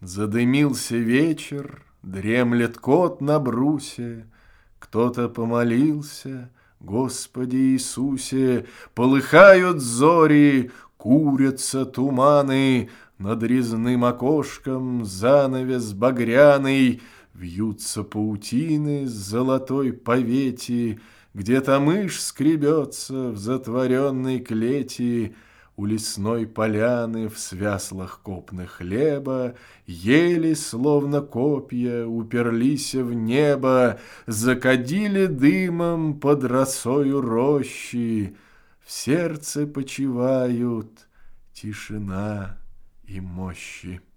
Задымился вечер, дремлет кот на брусе, кто-то помолился, Господи Иисусе, полыхают зори, курятся туманы, над резным окошком занавес багряный, вьются паутины с золотой повети, где-то мышь скребется в затворенной клети, у лесной поляны в свяслах копны хлеба ели, словно копья, уперлись в небо, закадили дымом под росою рощи. В сердце почивают тишина и мощи.